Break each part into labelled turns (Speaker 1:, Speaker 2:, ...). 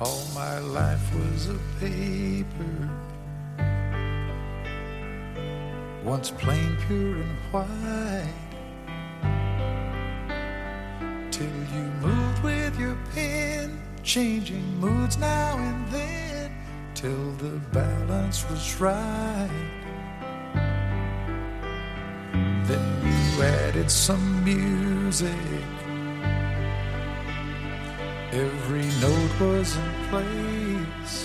Speaker 1: All my life was a paper, once plain, pure and white, till you moved with your pen, changing moods now and then, till the balance was right. Then you added some music, every note was in place,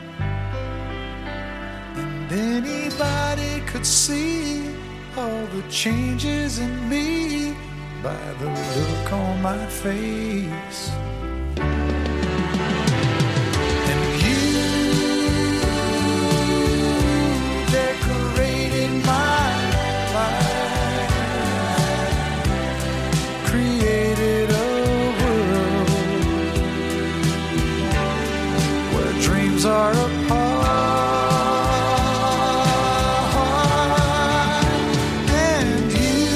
Speaker 1: and anybody could see all the changes in me by the look on my face. And you decorated my life, created a dreams are apart, and you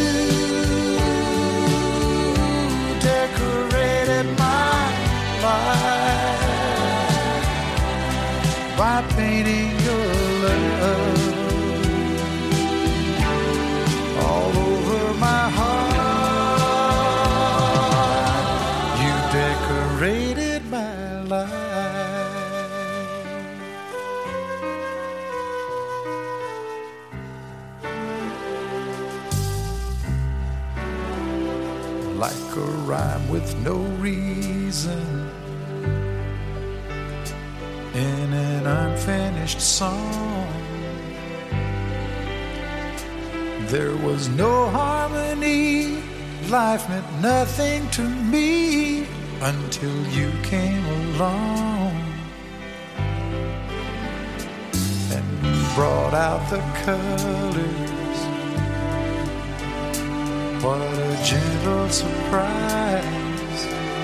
Speaker 1: decorated my life by painting your love all over my heart. You decorated my life. Like a rhyme with no reason in an unfinished song, there was no harmony, life meant nothing to me until you came along and brought out the colors. What a gentle surprise.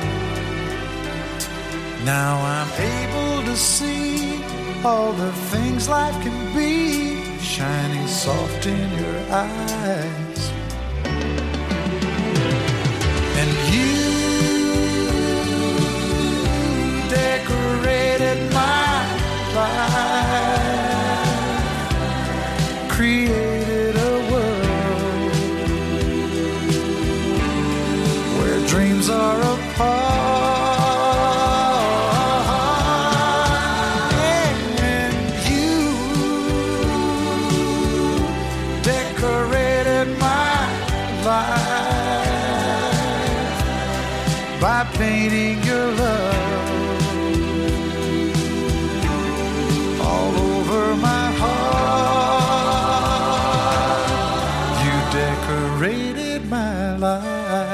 Speaker 1: Now I'm able to see all the things life can be, shining soft in your eyes. And you decorated my life, created a dreams are apart, and you decorated my life by painting your love all over my heart. You decorated my life.